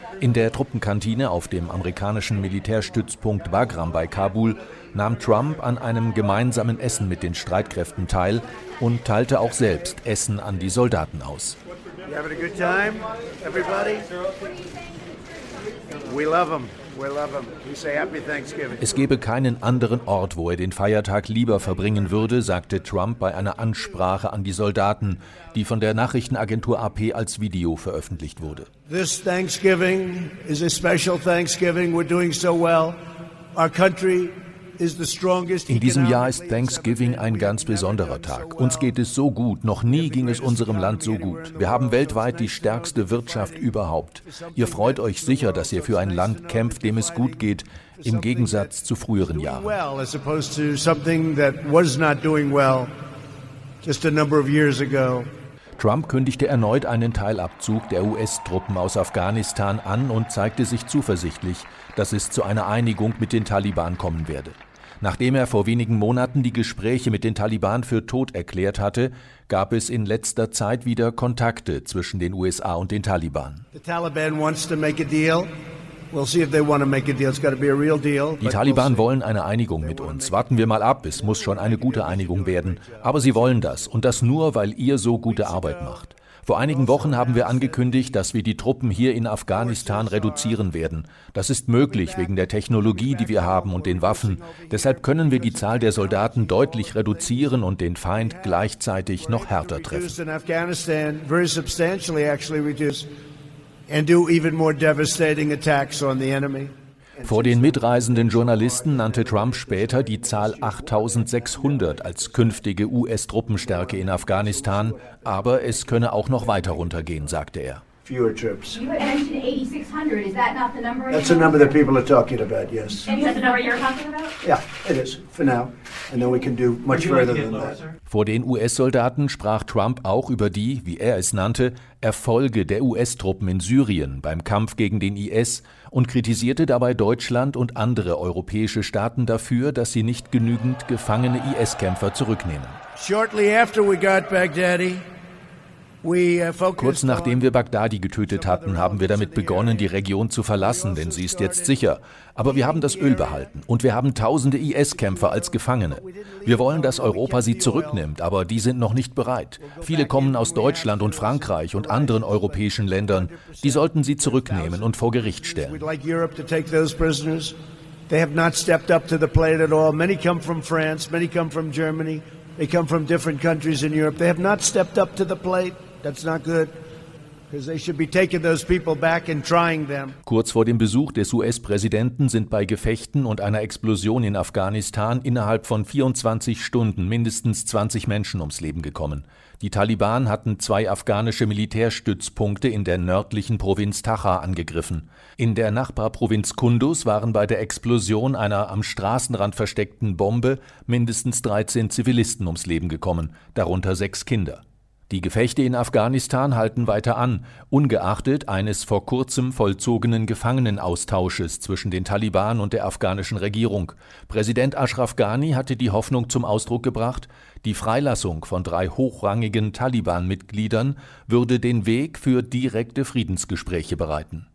In der Truppenkantine auf dem amerikanischen Militärstützpunkt Bagram bei Kabul nahm Trump an einem gemeinsamen Essen mit den Streitkräften teil und teilte auch selbst Essen an die Soldaten aus. Es gebe keinen anderen Ort, wo er den Feiertag lieber verbringen würde, sagte Trump bei einer Ansprache an die Soldaten, die von der Nachrichtenagentur AP als Video veröffentlicht wurde. This Thanksgiving is a special Thanksgiving. We're doing so well. Our country is the strongest. In diesem Jahr ist Thanksgiving ein ganz besonderer Tag. Uns geht es so gut. Noch nie ging es unserem Land so gut. Wir haben weltweit die stärkste Wirtschaft überhaupt. Ihr freut euch sicher, dass ihr für ein Land kämpft, dem es gut geht, im Gegensatz zu früheren Jahren. Trump kündigte erneut einen Teilabzug der US-Truppen aus Afghanistan an und zeigte sich zuversichtlich, dass es zu einer Einigung mit den Taliban kommen werde. Nachdem er vor wenigen Monaten die Gespräche mit den Taliban für tot erklärt hatte, gab es in letzter Zeit wieder Kontakte zwischen den USA und den Taliban. Die Taliban wollen eine Einigung mit uns. Warten wir mal ab, es muss schon eine gute Einigung werden. Aber sie wollen das, und das nur, weil ihr so gute Arbeit macht. Vor einigen Wochen haben wir angekündigt, dass wir die Truppen hier in Afghanistan reduzieren werden. Das ist möglich wegen der Technologie, die wir haben und den Waffen. Deshalb können wir die Zahl der Soldaten deutlich reduzieren und den Feind gleichzeitig noch härter treffen. Vor den mitreisenden Journalisten nannte Trump später die Zahl 8.600 als künftige US-Truppenstärke in Afghanistan, aber es könne auch noch weiter runtergehen, sagte er. Fewer troops. You mentioned 8,600. Is that not the number? That's the number that people are talking about, yes. And is that the number you're talking about? Yeah, it is, for now. And then we can do much further than that. Vor den US-Soldaten sprach Trump auch über die, wie er es nannte, Erfolge der US-Truppen in Syrien beim Kampf gegen den IS und kritisierte dabei Deutschland und andere europäische Staaten dafür, dass sie nicht genügend gefangene IS-Kämpfer zurücknehmen. Shortly after we got Baghdadi, kurz nachdem wir Bagdadi getötet hatten, haben wir damit begonnen, die Region zu verlassen, denn sie ist jetzt sicher. Aber wir haben das Öl behalten und wir haben tausende IS-Kämpfer als Gefangene. Wir wollen, dass Europa sie zurücknimmt, aber die sind noch nicht bereit. Viele kommen aus Deutschland und Frankreich und anderen europäischen Ländern. Die sollten sie zurücknehmen und vor Gericht stellen. They have not stepped up to the plate at all. Many come from France, many come from Germany. They come from different countries in Europe. They have not stepped up to the plate. That's not good, because they should be taking those people back and trying them. Kurz vor dem Besuch des US-Präsidenten sind bei Gefechten und einer Explosion in Afghanistan innerhalb von 24 Stunden mindestens 20 Menschen ums Leben gekommen. Die Taliban hatten 2 afghanische Militärstützpunkte in der nördlichen Provinz Tacha angegriffen. In der Nachbarprovinz Kunduz waren bei der Explosion einer am Straßenrand versteckten Bombe mindestens 13 Zivilisten ums Leben gekommen, darunter 6 Kinder. Die Gefechte in Afghanistan halten weiter an, ungeachtet eines vor kurzem vollzogenen Gefangenenaustausches zwischen den Taliban und der afghanischen Regierung. Präsident Ashraf Ghani hatte die Hoffnung zum Ausdruck gebracht, die Freilassung von 3 hochrangigen Taliban-Mitgliedern würde den Weg für direkte Friedensgespräche bereiten.